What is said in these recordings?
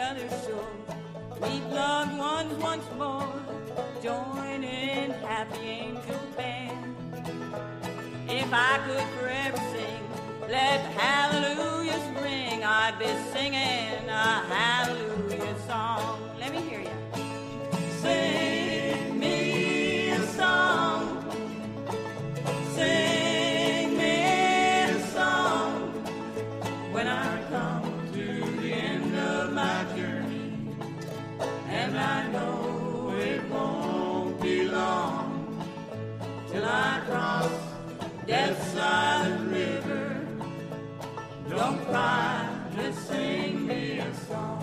other shore. Meet loved ones once more, join in happy angel band. If I could forever sing, let hallelujahs ring, I'd be singing a hallelujah song. Let me hear you. Sing me a song. Sing me a song. When I come to the end of my journey, and I know it won't be long till I cross Death's silent river. Don't cry, just sing me a song.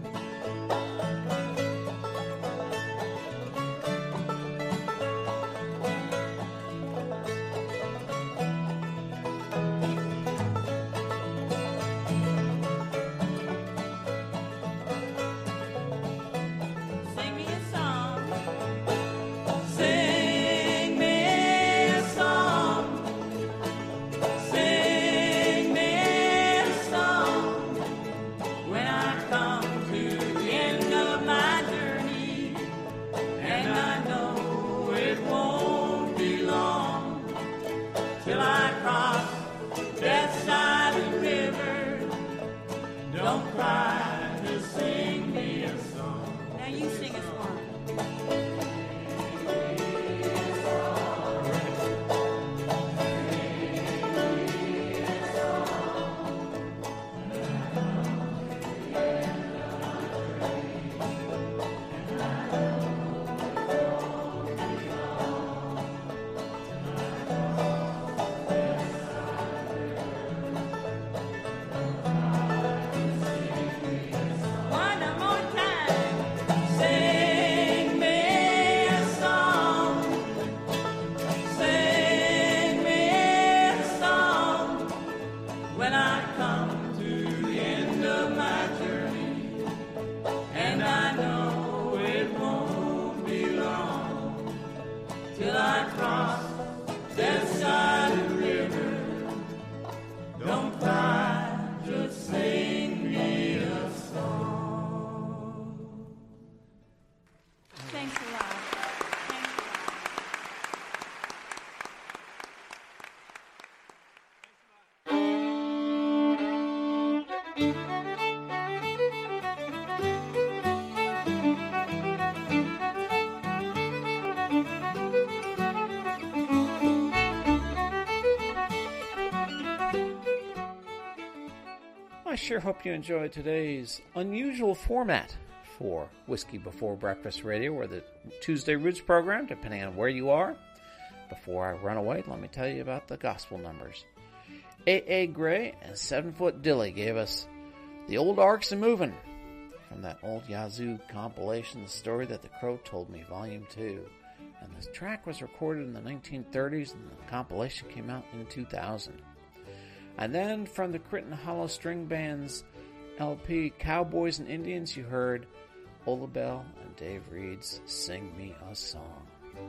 I sure hope you enjoyed today's unusual format for Whiskey Before Breakfast Radio, or the Tuesday Roots program, depending on where you are. Before I run away, let me tell you about the gospel numbers. A.A. Gray and 7 Foot Dilly gave us The Old Arks A-Movin' from that old Yazoo compilation, The Story That the Crow Told Me, Volume 2. And this track was recorded in the 1930s, and the compilation came out in 2000. And then from the Critton Hollow String Band's LP, Cowboys and Indians, you heard Ola Bell and Dave Reed's Sing Me a Song.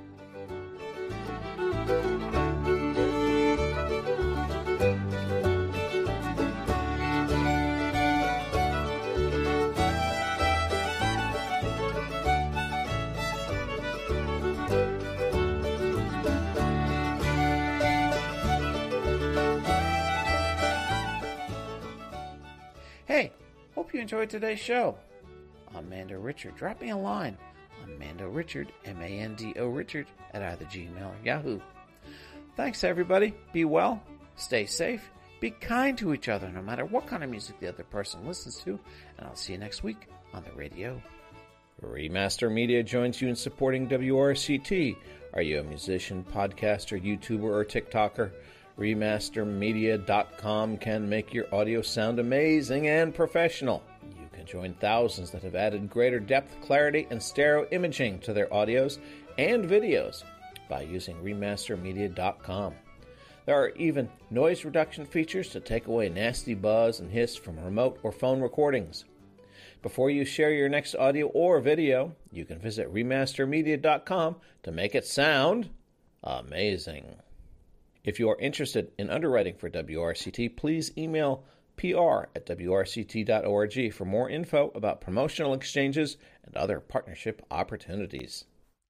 Hey, hope you enjoyed today's show. I'm Mando Richard. Drop me a line on Mando Richard, M-A-N-D-O Richard, at either Gmail or Yahoo. Thanks, everybody. Be well, stay safe, be kind to each other, no matter what kind of music the other person listens to, and I'll see you next week on the radio. Remaster Media joins you in supporting WRCT. Are you a musician, podcaster, YouTuber, or TikToker? Remastermedia.com can make your audio sound amazing and professional. You can join thousands that have added greater depth, clarity, and stereo imaging to their audios and videos by using Remastermedia.com. There are even noise reduction features to take away nasty buzz and hiss from remote or phone recordings. Before you share your next audio or video, you can visit Remastermedia.com to make it sound amazing. If you are interested in underwriting for WRCT, please email pr@wrct.org for more info about promotional exchanges and other partnership opportunities.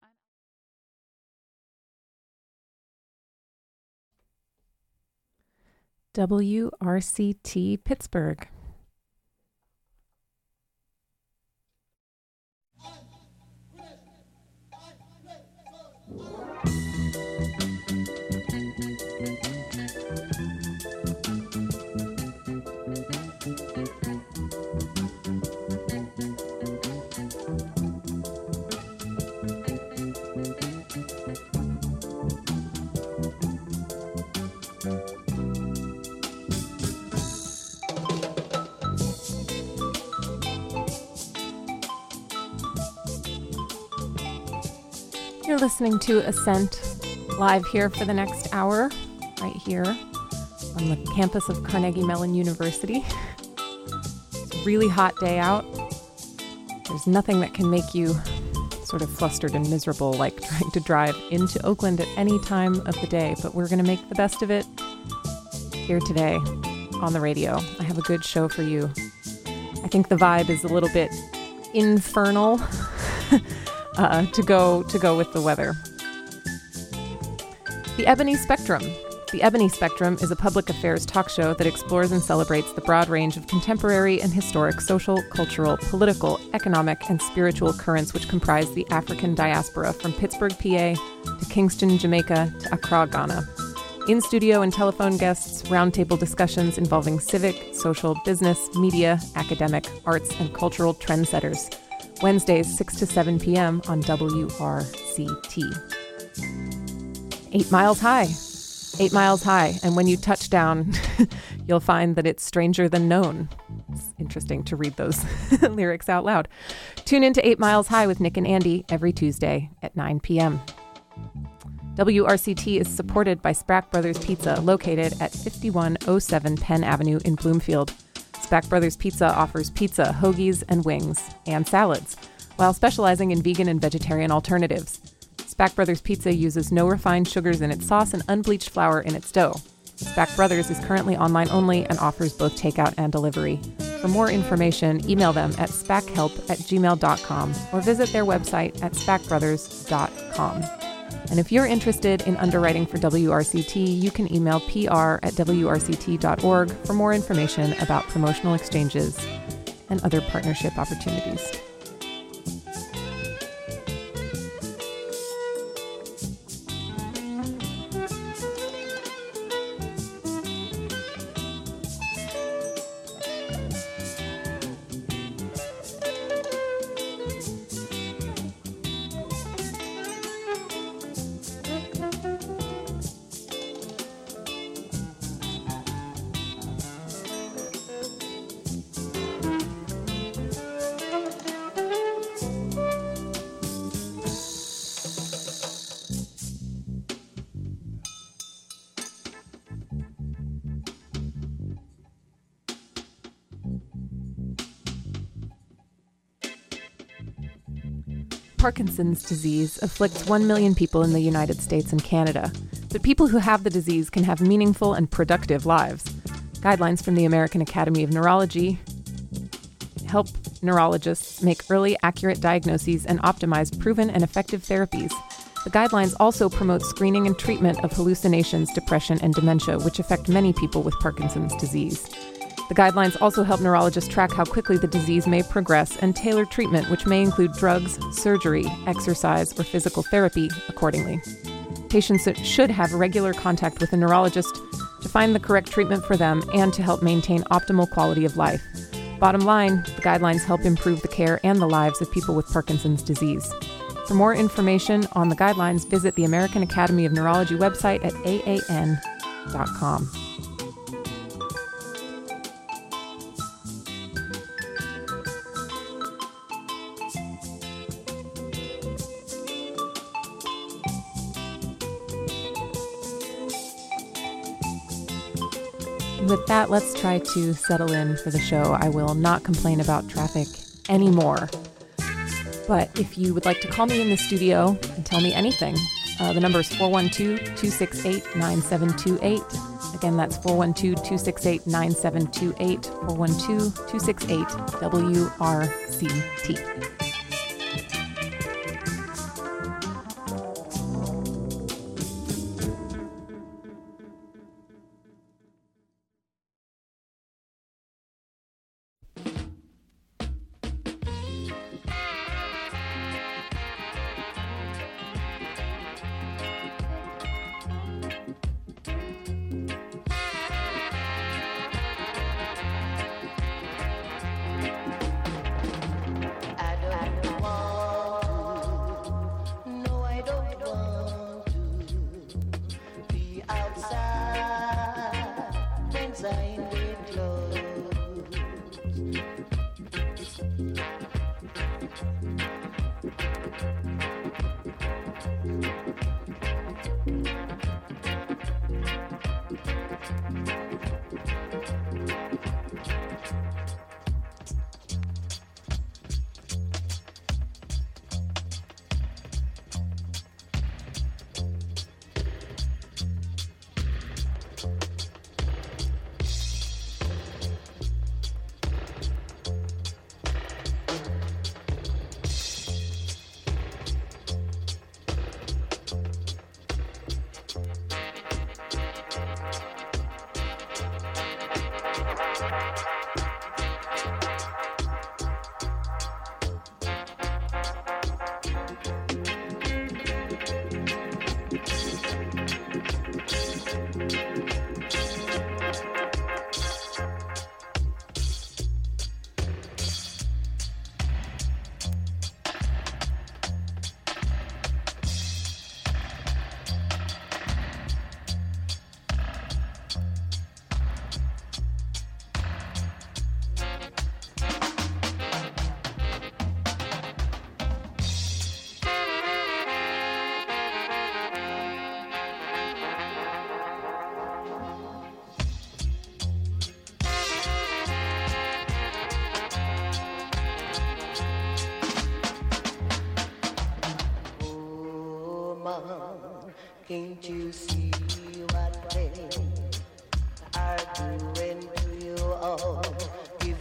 WRCT Pittsburgh. You're listening to Ascent, live here for the next hour, right here on the campus of Carnegie Mellon University. It's a really hot day out. There's nothing that can make you sort of flustered and miserable like trying to drive into Oakland at any time of the day, but we're going to make the best of it here today on the radio. I have a good show for you. I think the vibe is a little bit infernal. To go with the weather. The Ebony Spectrum. The Ebony Spectrum is a public affairs talk show that explores and celebrates the broad range of contemporary and historic social, cultural, political, economic, and spiritual currents which comprise the African diaspora from Pittsburgh, PA, to Kingston, Jamaica, to Accra, Ghana. In-studio and telephone guests, roundtable discussions involving civic, social, business, media, academic, arts, and cultural trendsetters. Wednesdays, 6 to 7 p.m. on WRCT. 8 miles high. 8 miles high. And when you touch down, you'll find that it's stranger than known. It's interesting to read those lyrics out loud. Tune in to 8 Miles High with Nick and Andy every Tuesday at 9 p.m. WRCT is supported by Spack Brothers Pizza, located at 5107 Penn Avenue in Bloomfield. Spack Brothers Pizza offers pizza, hoagies, and wings, and salads, while specializing in vegan and vegetarian alternatives. Spack Brothers Pizza uses no refined sugars in its sauce and unbleached flour in its dough. Spack Brothers is currently online only and offers both takeout and delivery. For more information, email them at spackhelp@gmail.com or visit their website at spackbrothers.com. And if you're interested in underwriting for WRCT, you can email pr@wrct.org for more information about promotional exchanges and other partnership opportunities. Parkinson's disease afflicts 1 million people in the United States and Canada, but people who have the disease can have meaningful and productive lives. Guidelines from the American Academy of Neurology help neurologists make early, accurate diagnoses and optimize proven and effective therapies. The guidelines also promote screening and treatment of hallucinations, depression, and dementia, which affect many people with Parkinson's disease. The guidelines also help neurologists track how quickly the disease may progress and tailor treatment, which may include drugs, surgery, exercise, or physical therapy accordingly. Patients should have regular contact with a neurologist to find the correct treatment for them and to help maintain optimal quality of life. Bottom line, the guidelines help improve the care and the lives of people with Parkinson's disease. For more information on the guidelines, visit the American Academy of Neurology website at aan.com. With that, let's try to settle in for the show. I will not complain about traffic anymore. But if you would like to call me in the studio and tell me anything, The number is 412-268-9728. Again, that's 412-268-9728, 412-268-WRCT. Can't you see what they are doing to you all? Give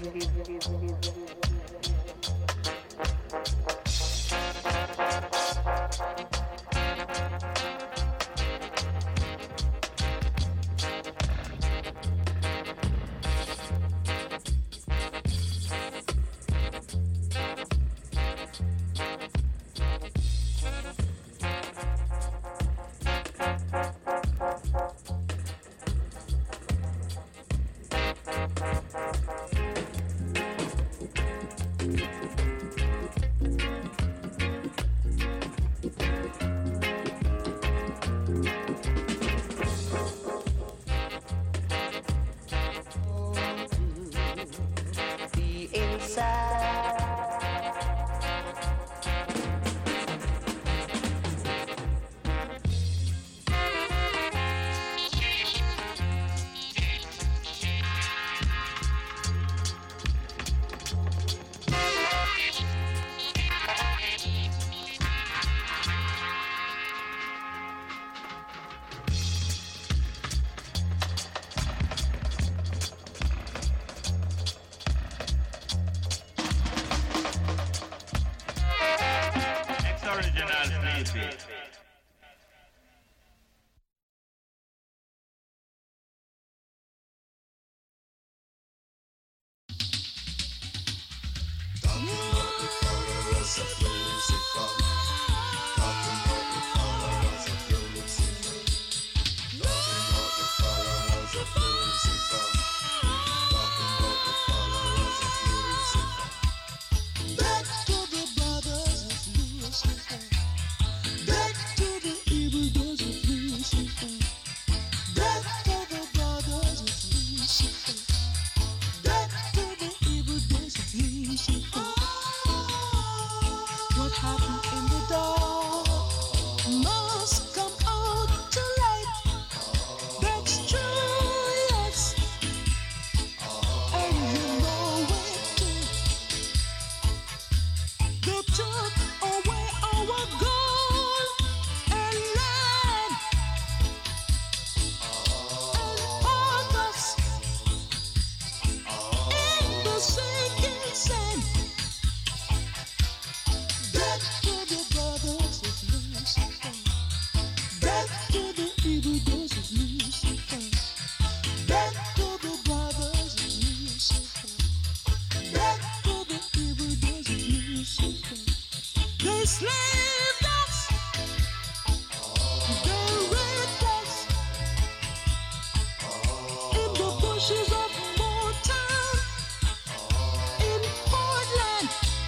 bushes of Motown in Portland,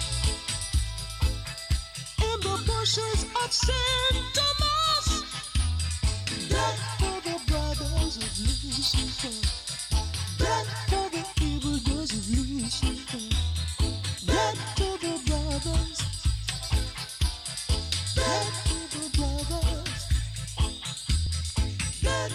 in the bushes of St. Thomas. Death for the brothers of Lucifer. Death for the evildoers of Lucifer. Death to the brothers. Death to the brothers. Death.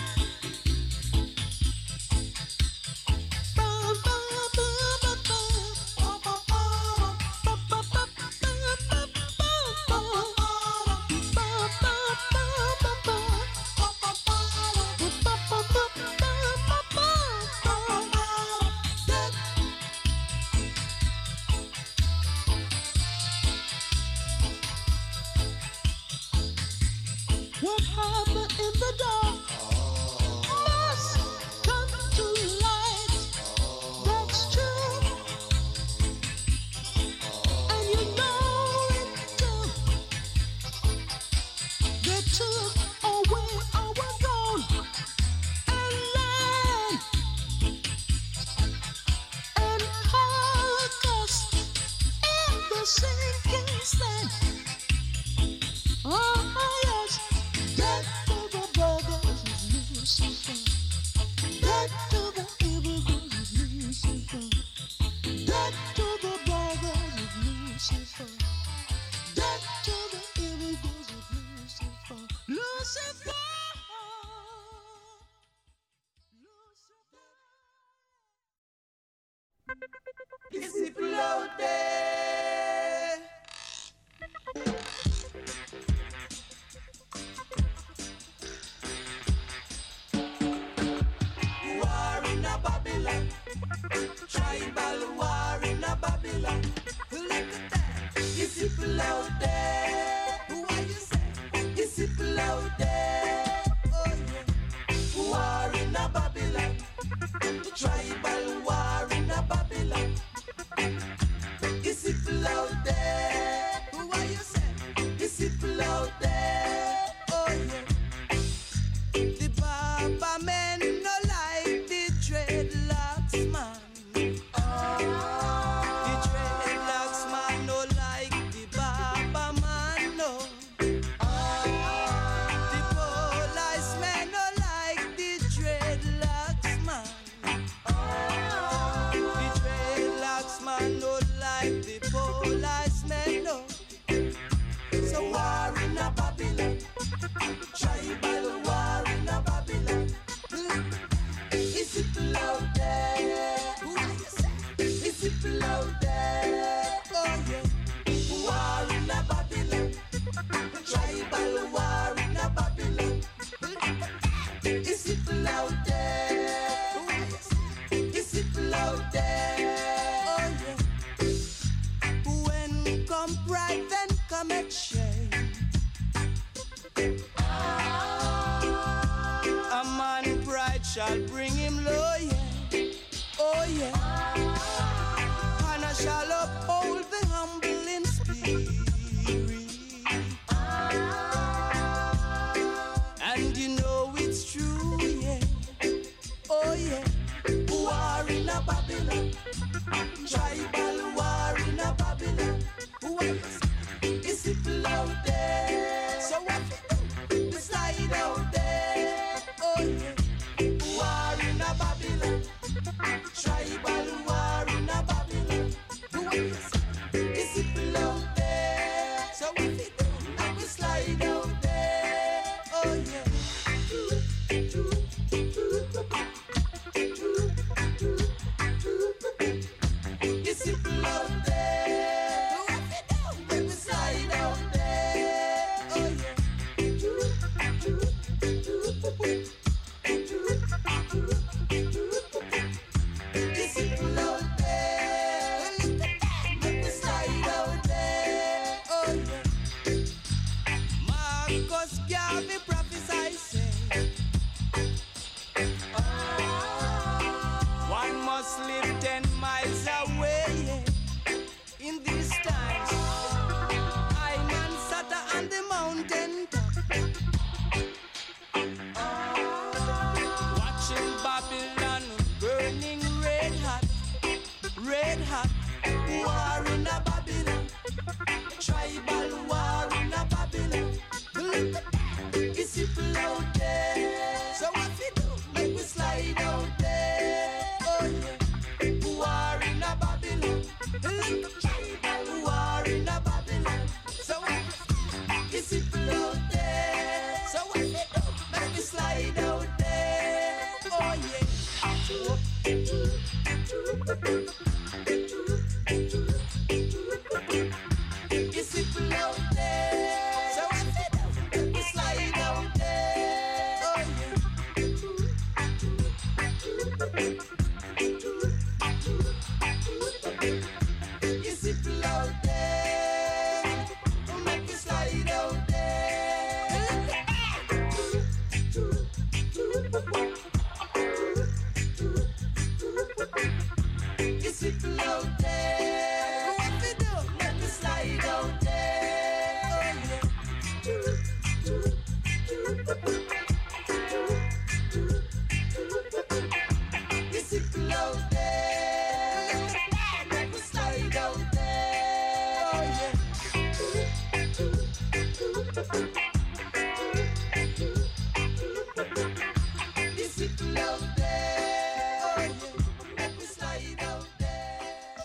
What happened in the dark must come to light. That's true, and you know it too. They took away our gold and land and hung us in the sinking sand. Oh yes. Death to the brothers of Lucifer. Death to the evil girls of Lucifer. Death to the brothers of Lucifer. Death to the evil girls of Lucifer. Lucifer. Is it out there? War in a Babylon, tribal war in a Babylon. Look at that. Is it out there? What you say? Is it out there? Oh yeah. War in a Babylon, tribal war in a Babylon. Is it out there? What you say? Is it out there? Oh yeah. The Baba men no like the dreadlocks man. The dreadlocks man no like the Baba man no. The police men no like the dreadlocks man. The dreadlocks man no like the police men no. So war in a Babylon, tribal war in a Babylon. Is it loud there? What you say? Is it loud there? Oh yeah. War in a Babylon, tribal war in a Babylon. Is it loud there? What you say? Is it loud there? Oh yeah. When come pride, then come exchange. A man pride shall bring him low, yeah. Oh yeah. And I shall uphold the humble in spirit. And you know it's true, yeah. Oh yeah. War in a Babylon, tribal war in a Babylon. What is it loud there? So what we slide out there? Oh yeah. War in a Babylon, tribal war in a Babylon. What is it loud there? So what we do? Now we slide out there. Oh yeah. Is it loud there? What we do? When we slide out there. Oh yeah. Is it loud there? When we slide out there. Oh yeah. Marcus Garvey prophesied say, one must live 10 miles away, yeah. In these times, I man sat on the mountain top. out there. So what we do? Make we slide out there. Oh yeah. Who are in a Babylon? Who are in a Babylon? So it's people out there. So what we do? Make we slide out there. Oh yeah. It's people out there. So what we do? Make we slide out there. Oh yeah. It's people out there. Make we slide out there. It's people out there. What we do? Let me slide out there. It's people out there. Let me slide out there. Oh yeah. It's people out there. Oh yeah. Let me slide out there.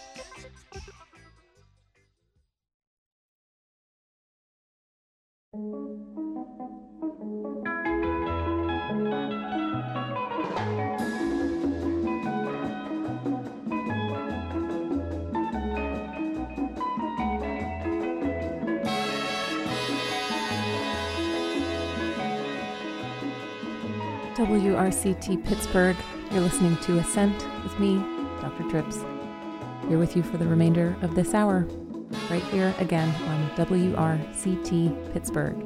WRCT Pittsburgh, you're listening to Ascent with me, Dr. Trips. Here with you for the remainder of this hour, right here again on WRCT Pittsburgh.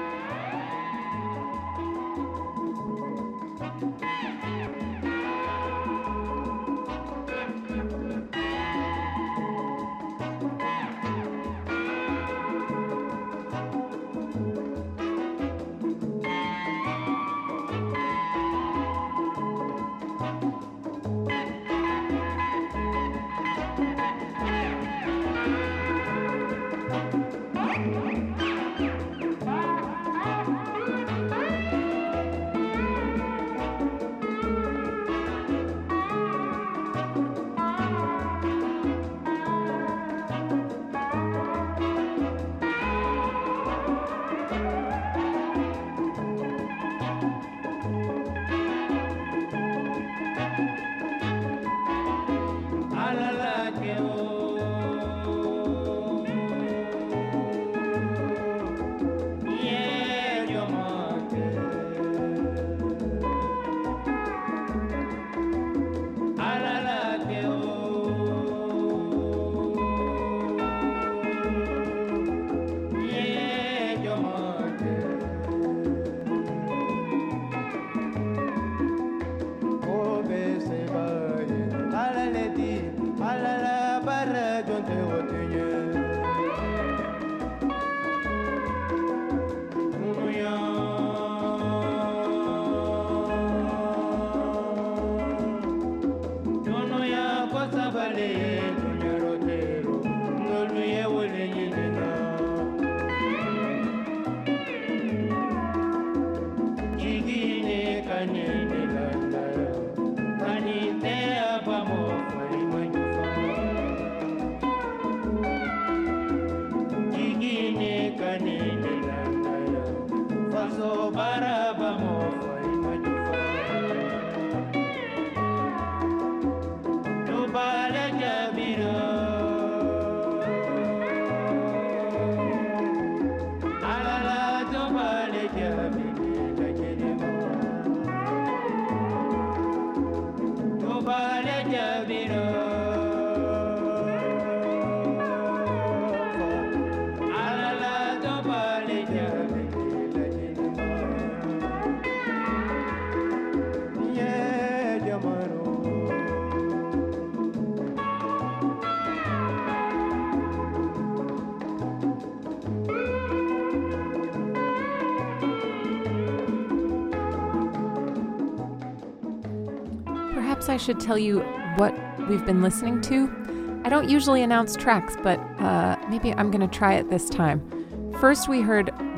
Perhaps I should tell you what we've been listening to. I don't usually announce tracks, but maybe I'm going to try it this time. First, we heard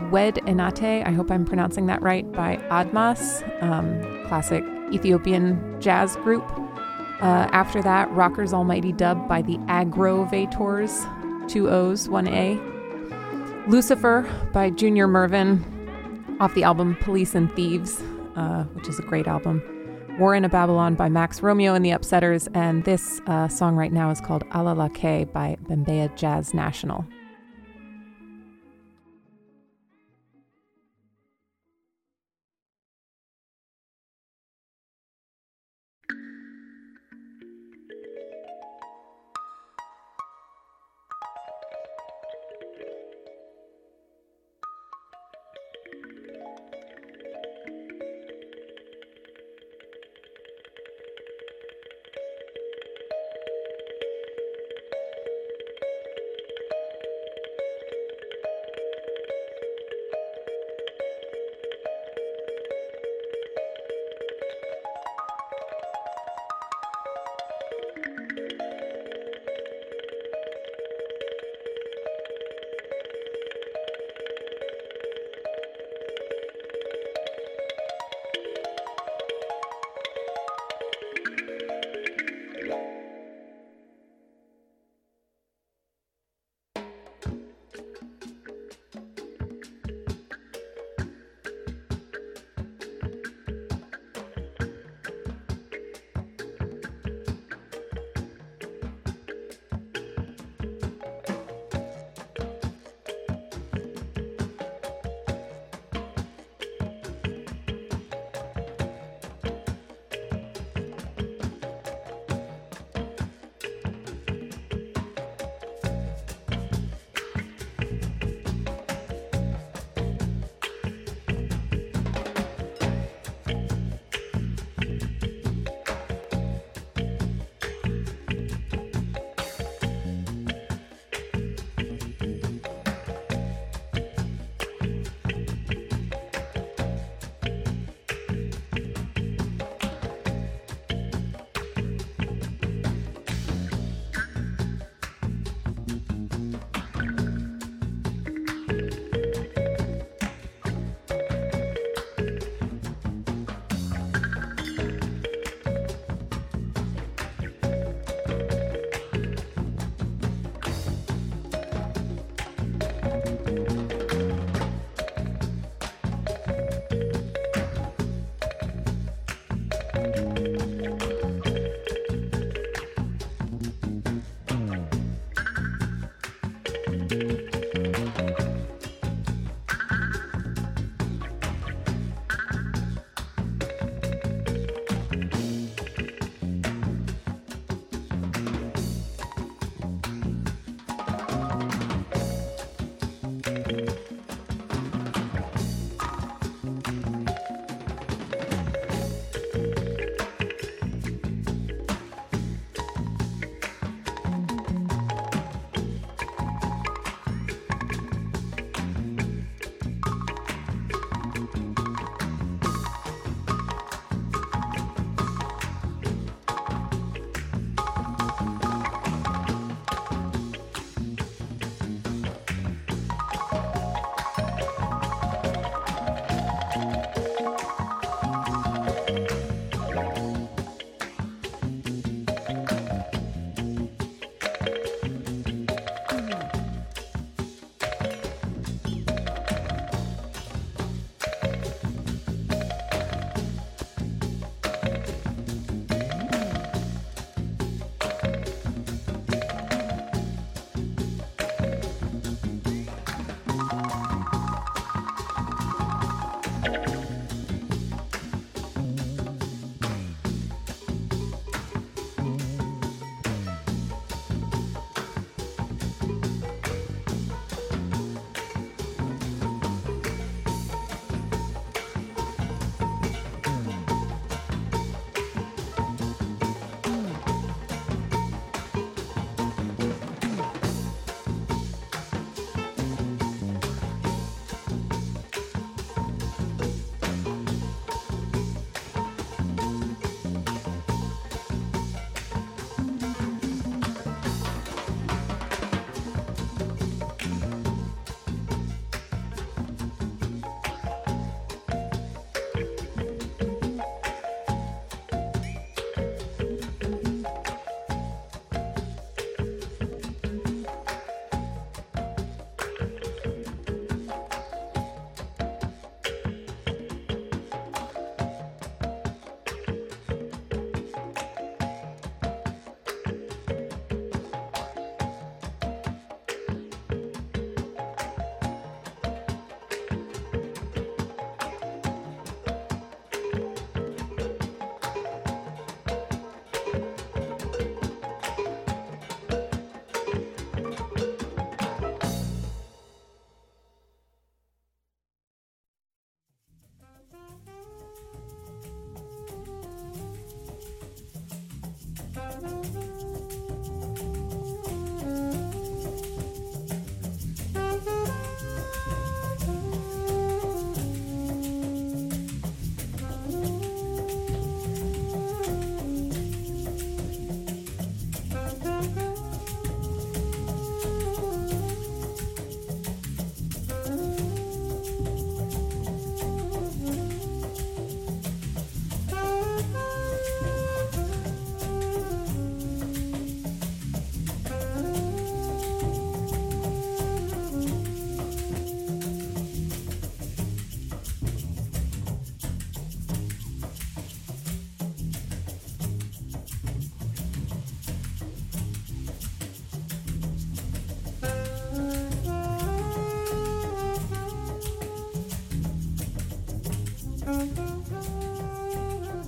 Wed Enate, I hope I'm pronouncing that right, by Admas, classic Ethiopian jazz group. After that, Rockers Almighty Dub by the Aggrovators, 2 O's, 1 A. Lucifer by Junior Mervin off the album Police and Thieves, which is a great album. War in a Babylon by Max Romeo and the Upsetters, and this song right now is called Alalake by Bembeya Jazz National.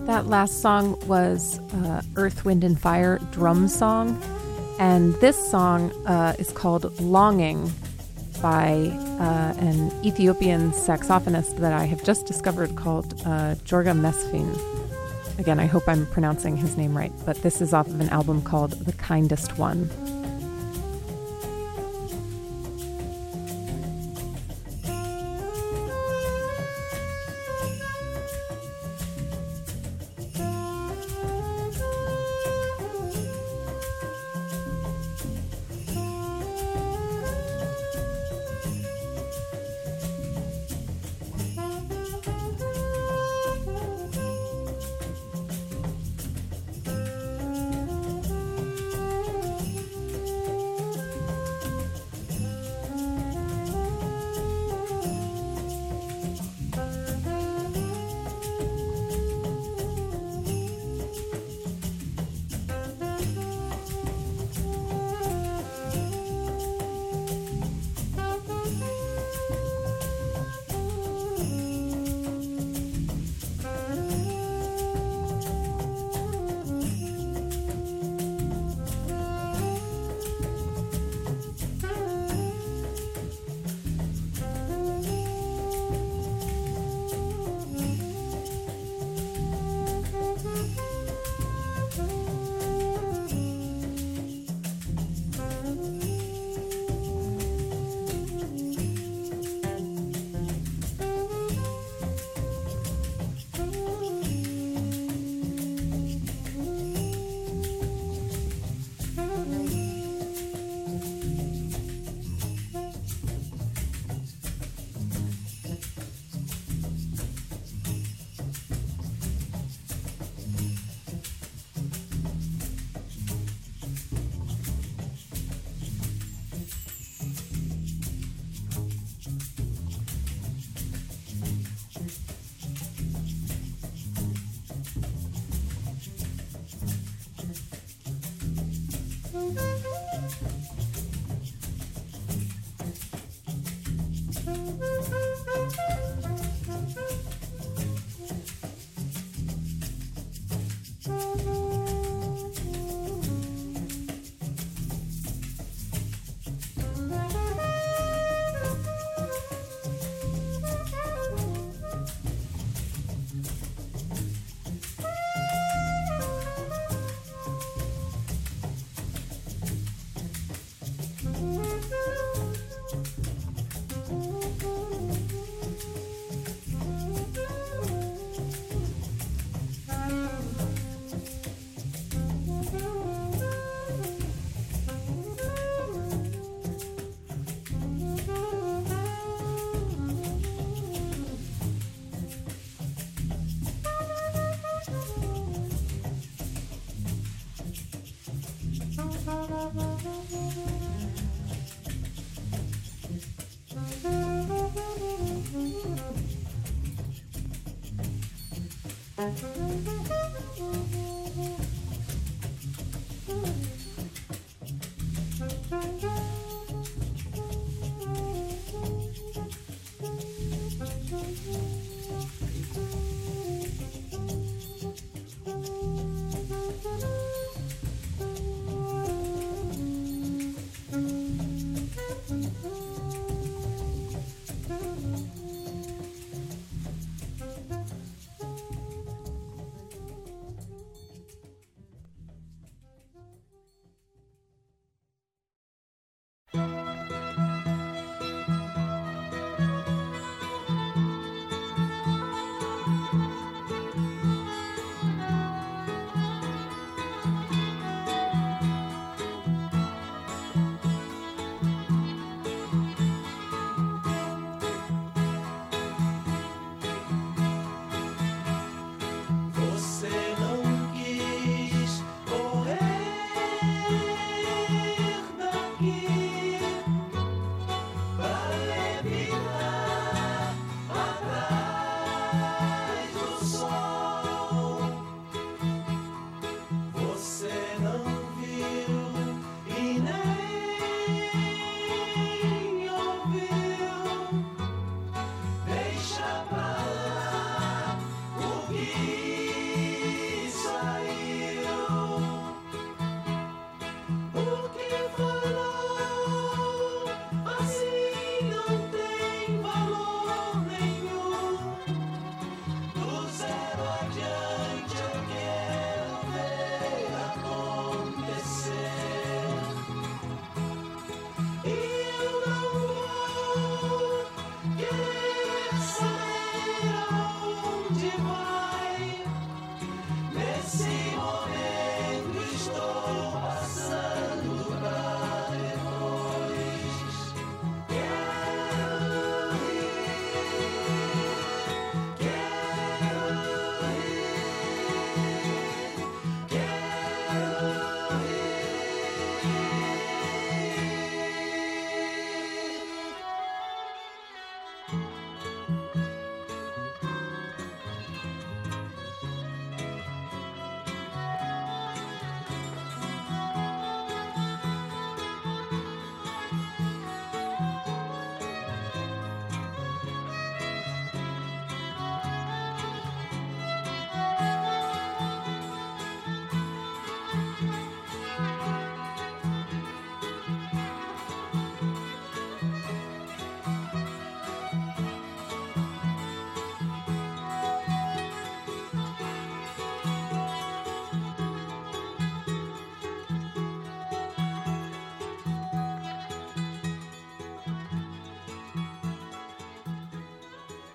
That last song was Earth, Wind, and Fire drum song. And this song is called Longing by an Ethiopian saxophonist that I have just discovered called Jorga Mesfin. Again, I hope I'm pronouncing his name right, but this is off of an album called The Kindest One.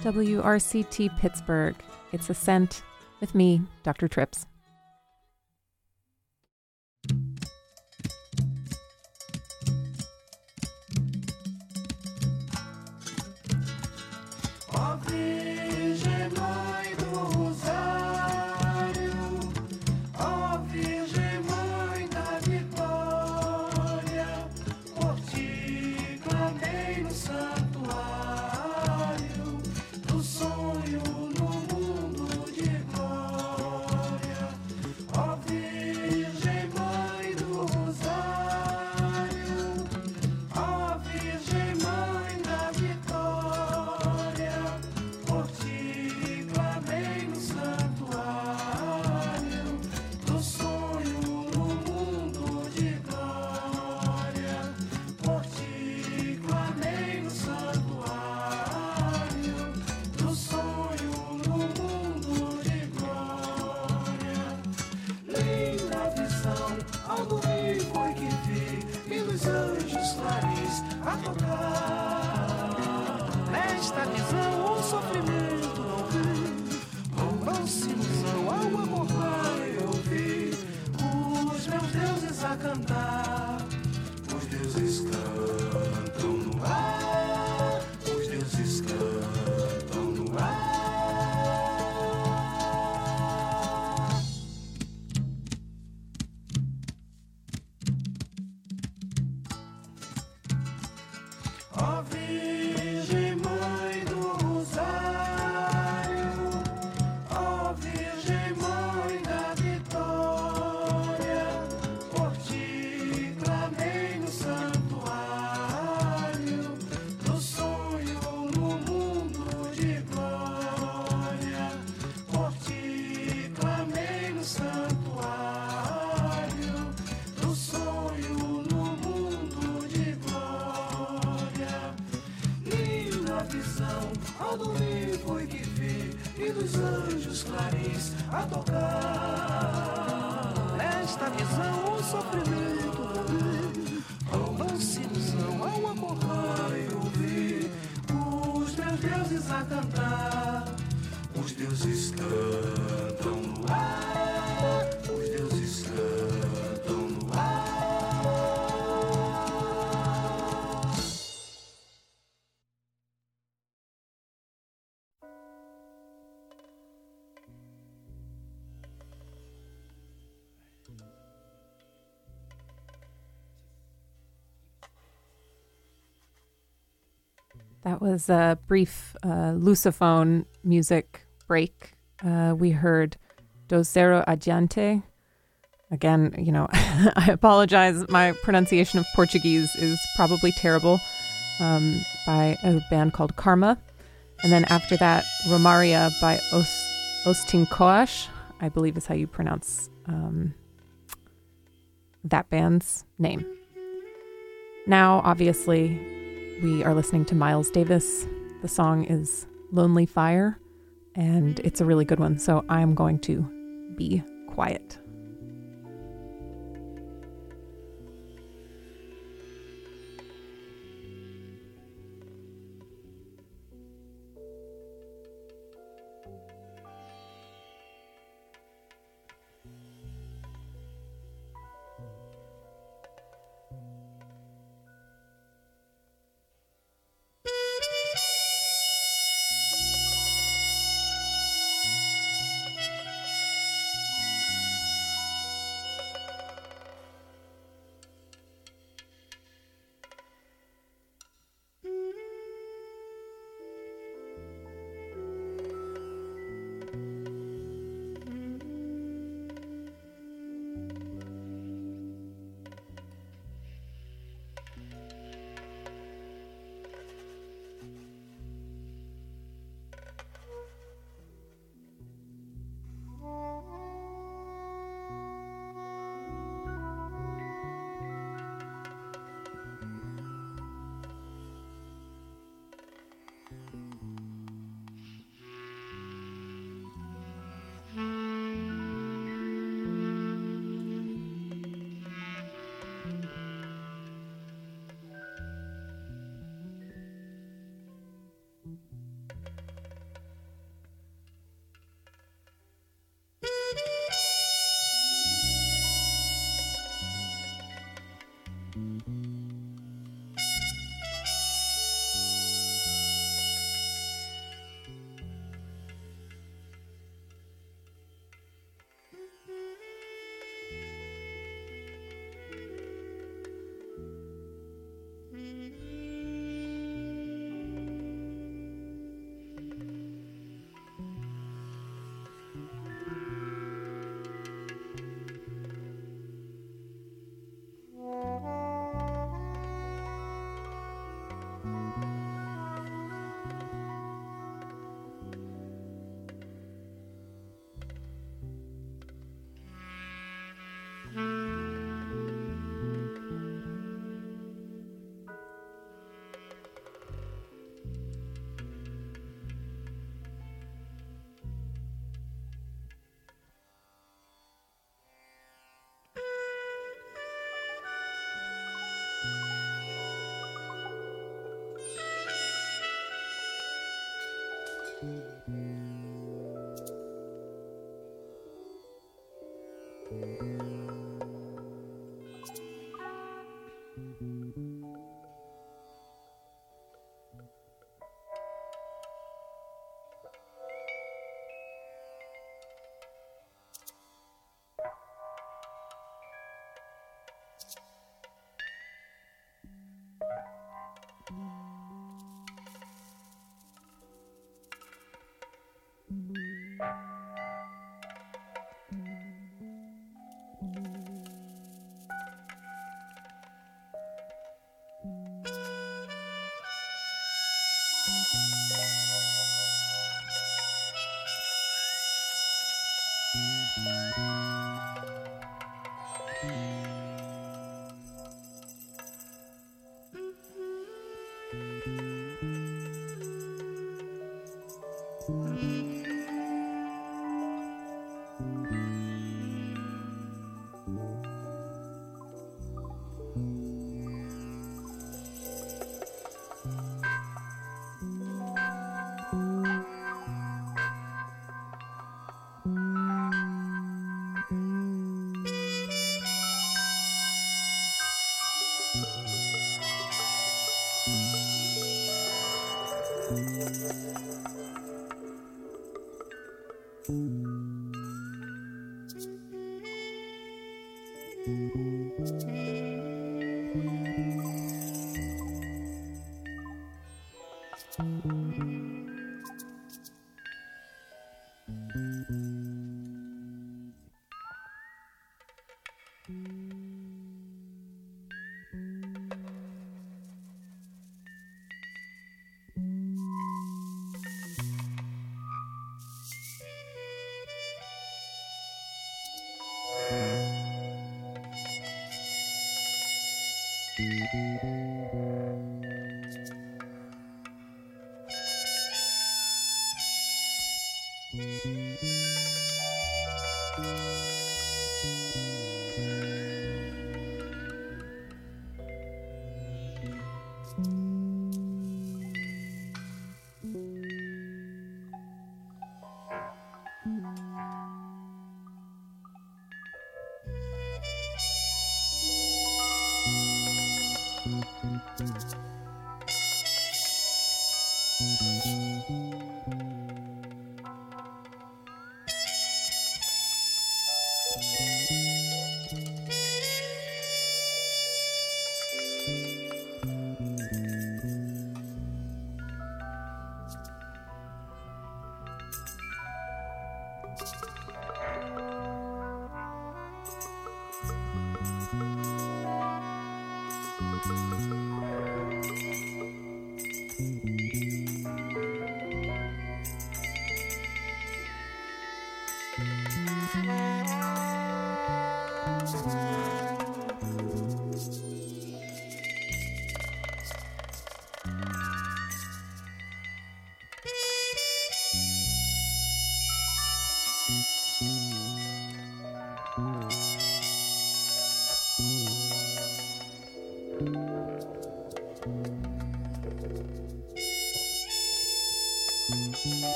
WRCT Pittsburgh. It's Ascent with me, Dr. Trips. Ó Virgem Mãe do Rosário, ó Virgem Mãe da Vitória, por ti clamei no santuário do sonho no mundo de glória. Ó Virgem Mãe do Rosário, ó Virgem Mãe da Vitória, por ti clamei no santuário do sonho no mundo de glória. Por ti clamei no santuário do sonho no mundo de glória. Linda visão, ao dormir foi que vi, e dos anjos clarins a tocar. Nesta visão o sofrimento não vi, roubou-se ilusão ao acordar eu vi os meus deuses a cantar. Os deuses cantam no ar, os deuses cantam no ar. Ó Virgem Mãe do Rosário, ó Virgem Mãe da Vitória, por ti clamei no santuário do sonho no mundo de glória. Por ti clamei no santuário do sonho no mundo de glória. Linda visão, ao dormir foi que vi, e dos anjos clarins a tocar. Nesta visão o sofrimento não vi, roubou-se ilusão ao acordar eu vi os meus deuses a cantar. Os deuses cantam no ar, os deuses cantam no ar. That was a brief Lusophone music break. We heard Docero Adiante. Again, you know, I apologize. My pronunciation of Portuguese is probably terrible. By a band called Karma. And then after that, Romaria by Ostinkoash, I believe is how you pronounce that band's name. Now, obviously, we are listening to Miles Davis. The song is Lonely Fire, and it's a really good one, so I'm going to be quiet.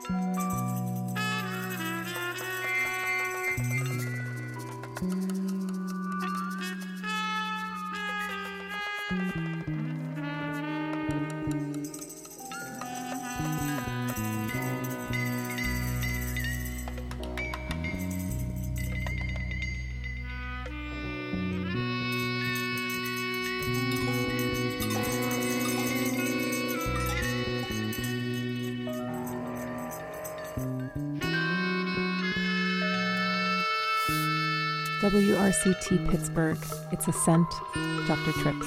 WRCT Pittsburgh, It's a Scent, Dr. Trips.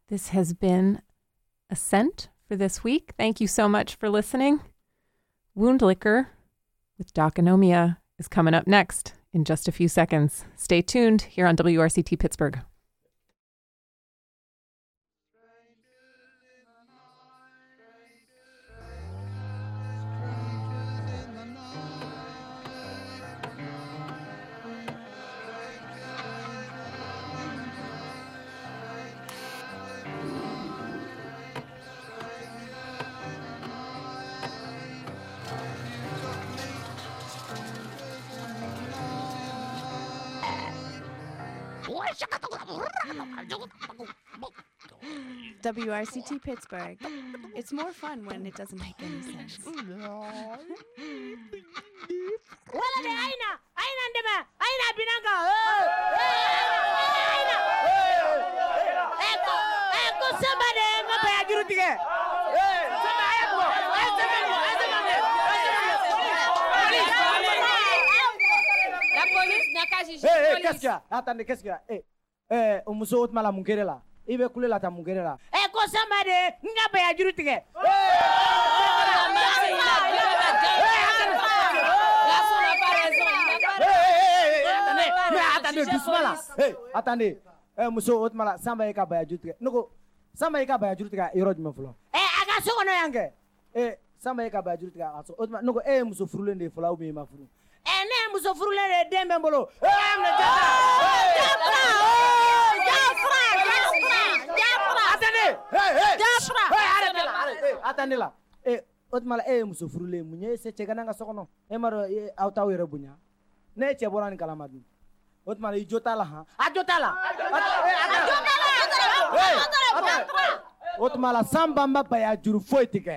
This has been Ascent for this week. Thank you so much for listening. Wound Liquor with Doc Anomia is coming up next in just a few seconds. Stay tuned here on WRCT Pittsburgh. WRCT Pittsburgh. It's more fun when it doesn't make any sense. Wala de aina ndema, aina binanga. Eko somebody ngapa ya jurutige. La police n'a qu'à juger. Qu'est-ce qu'il y a? Attendez, qu'est-ce qu'il y a? On me saute mal à mon là. Il veut couler la ta mon là. Eko somebody ngapa ya jurutige. Mais attendez, doucement là. Attendez. Monsieur Otmala, Samba Eka Bayajutke. No, Samba Eka Bayajutke, Erod Maflo. Aga sono yange. Samba Eka Bayajutke, Otma, no, Muso Frulen de Flow me Mafru. Ne Muso Frulen de Dembolo. Attendez là. Otmala, Muso Frulen, Mugne, c'est Chegananga Sono. Emaro, Autao Rebunya. Ne Cheboran Kalamadi. Otmala, Jotala, Ajotala. Otmala, Samba Mapaya Juru Foitike.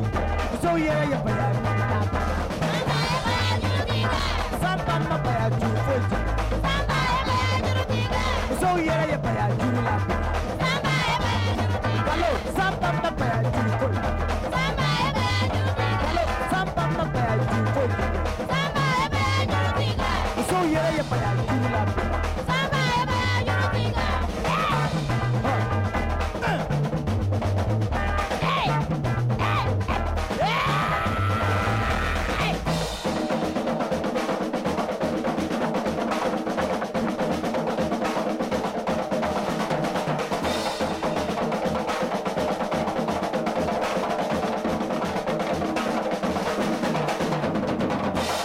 So yeah,